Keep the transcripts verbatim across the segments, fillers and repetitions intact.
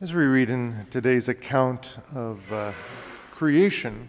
As we read in today's account of uh, creation,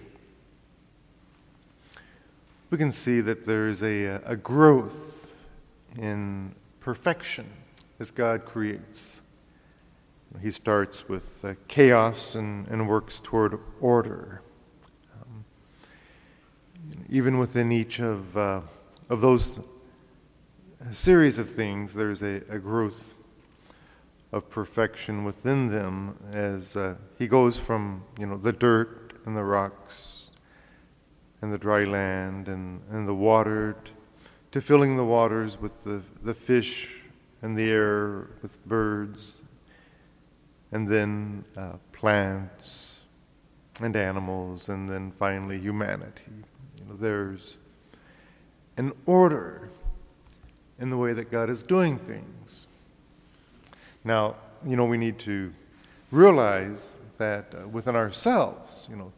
we can see that there's a, a growth in perfection as God creates. He starts with uh, chaos and, and works toward order. Um, even within each of, uh, of those series of things, there's a, a growth of perfection within them as uh, he goes from, you know, the dirt and the rocks and the dry land and, and the water t- to filling the waters with the, the fish and the air with birds, and then uh, plants and animals, and then finally humanity. You know, there's an order in the way that God is doing things. Now, you know, we need to realize that uh, within ourselves, you know,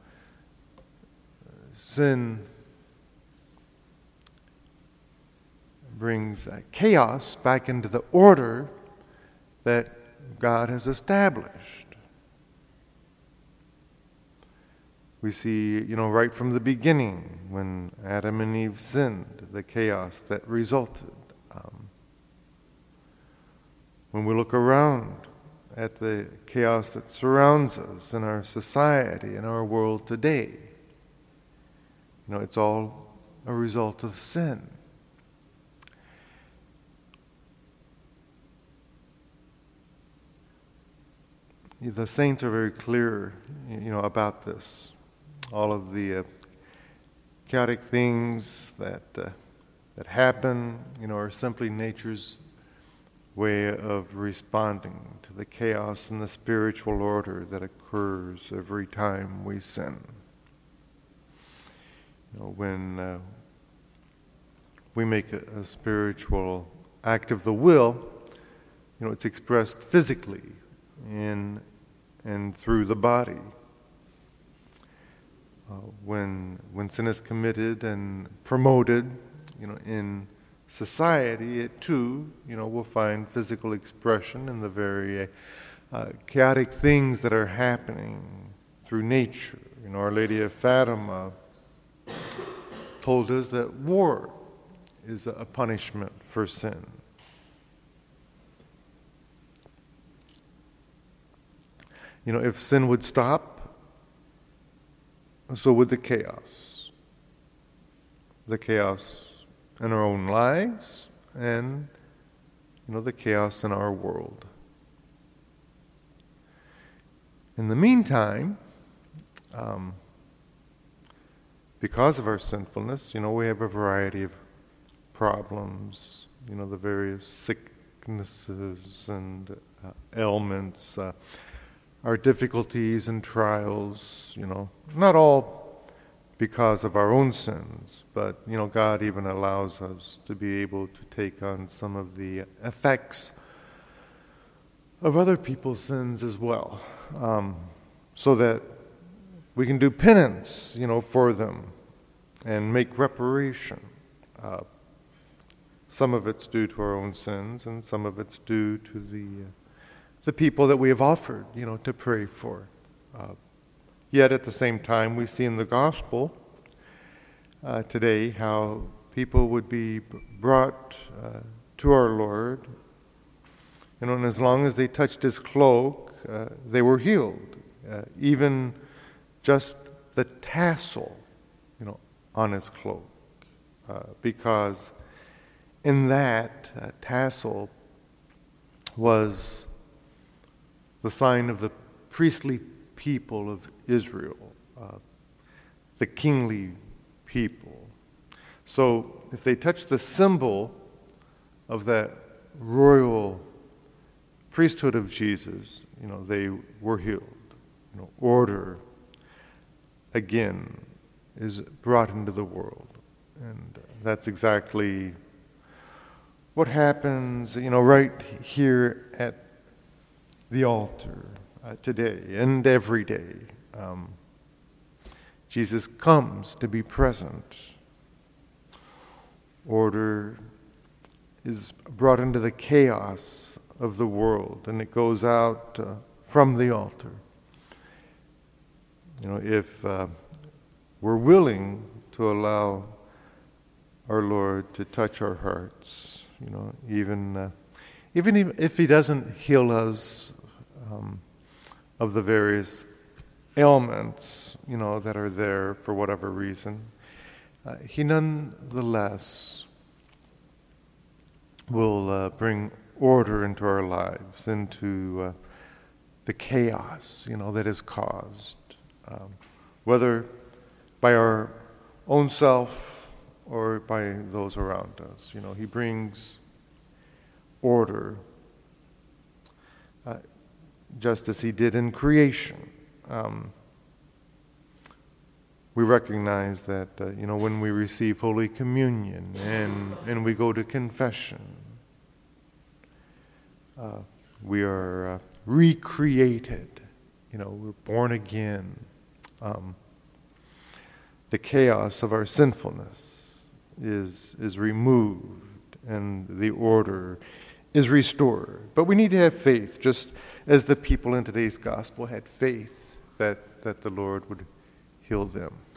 sin brings uh, chaos back into the order that God has established. We see, you know, right from the beginning, when Adam and Eve sinned, the chaos that resulted. Um, when we look around at the chaos that surrounds us in our society, in our world today, you know, it's all a result of sin. The saints are very clear, you know, about this. All of the uh, chaotic things that uh, that happen, you know, are simply nature's way of responding to the chaos and the spiritual order that occurs every time we sin. You know, when uh, we make a, a spiritual act of the will, you know, it's expressed physically in and through the body. Uh, when when sin is committed and promoted, you know, in society, it too, you know, will find physical expression in the very uh, chaotic things that are happening through nature. You know, Our Lady of Fatima told us that war is a punishment for sin. You know, if sin would stop, so would the chaos. The chaos in our own lives and, you know, the chaos in our world. In the meantime, um, because of our sinfulness, you know, we have a variety of problems, you know, the various sicknesses and uh, ailments, uh, our difficulties and trials, you know, not all because of our own sins, but, you know, God even allows us to be able to take on some of the effects of other people's sins as well, um, so that we can do penance, you know, for them and make reparation. Uh, some of it's due to our own sins, and some of it's due to the uh, the people that we have offered, you know, to pray for. Uh, yet at the same time, we see in the gospel uh, today how people would be brought uh, to our Lord, you know, and as long as they touched his cloak, uh, they were healed. Uh, even just the tassel, you know, on his cloak, uh, because in that uh, tassel was the sign of the priestly people of Israel, uh, the kingly people. So if they touched the symbol of that royal priesthood of Jesus, you know, they were healed. You know, order, again, is brought into the world. And that's exactly what happens, you know, right here at the altar uh, today and every day. Um, Jesus comes to be present. Order is brought into the chaos of the world, and it goes out uh, from the altar. You know, if uh, we're willing to allow our Lord to touch our hearts, you know, even uh, even if He doesn't heal us um, of the various ailments, you know, that are there for whatever reason, uh, He nonetheless will uh, bring order into our lives, into uh, the chaos, you know, that is caused, um, whether by our own self or by those around us. You know, He brings order, uh, just as He did in creation. Um, we recognize that, uh, you know, when we receive Holy Communion and, and we go to confession, uh, we are uh, recreated, you know, we're born again. Um, the chaos of our sinfulness is, is removed and the order is restored. But we need to have faith, just as the people in today's gospel had faith that, that the Lord would heal them.